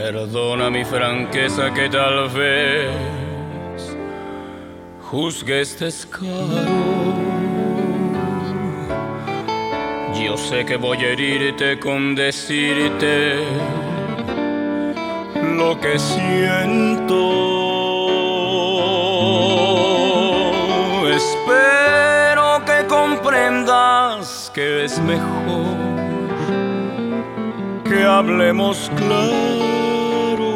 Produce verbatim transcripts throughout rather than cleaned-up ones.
Perdona mi franqueza que tal vez juzgues descaro. Yo sé que voy a herirte con decirte lo que siento. Espero que comprendas que es mejor que hablemos claro.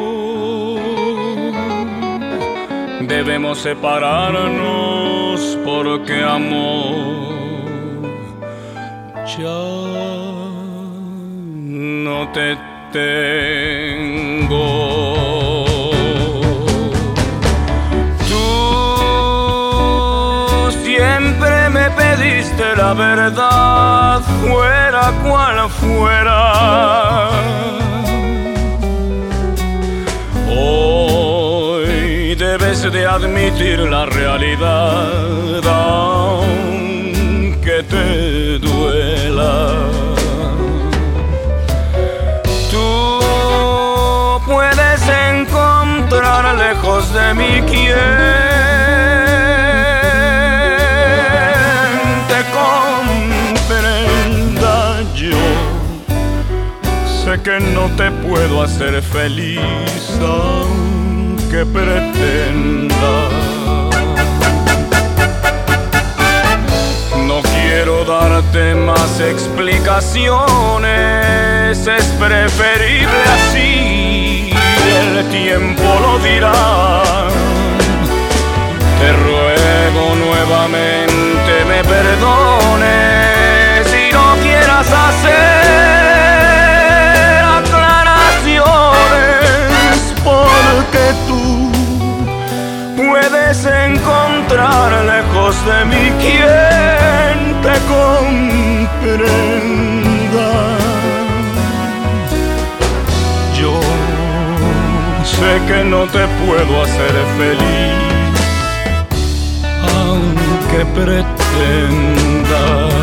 Debemos separarnos porque amor ya no te tengo. Tú siempre me pediste la verdad, fuera cual fuera. Hoy debes de admitir la realidad, aunque te duela. Tú puedes encontrar lejos de mí quien te comprenda. Yo sé que no te puedo hacer feliz aunque pretenda. No quiero darte más explicaciones, es preferible así, el tiempo lo dirá. Te ruego nuevamente me perdones y no quieras hacer aclaraciones, porque tú puedes encontrar lejos de mí quien te comprenda. Yo sé que no te puedo hacer feliz, aunque pretenda.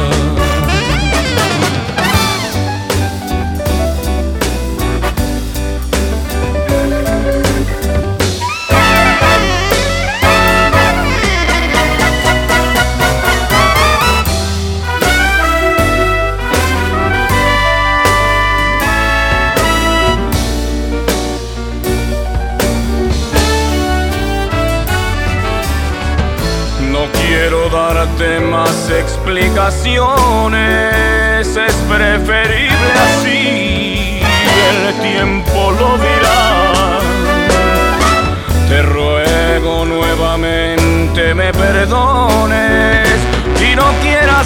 No quiero darte más explicaciones, es preferible así, el tiempo lo dirá. Te ruego nuevamente me perdones y no quieras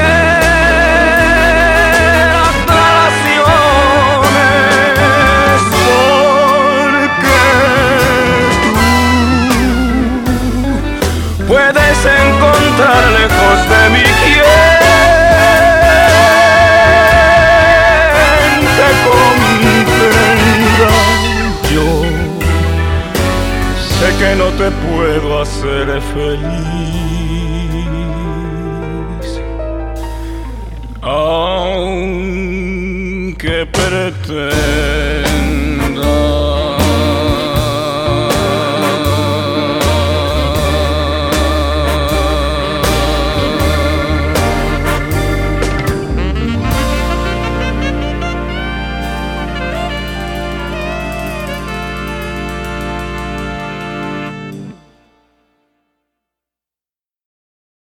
hacer aclaraciones, porque tú puedes encontrar lejos de mí quien te comprenda. Yo sé que no te puedo hacer feliz, aunque pretenda.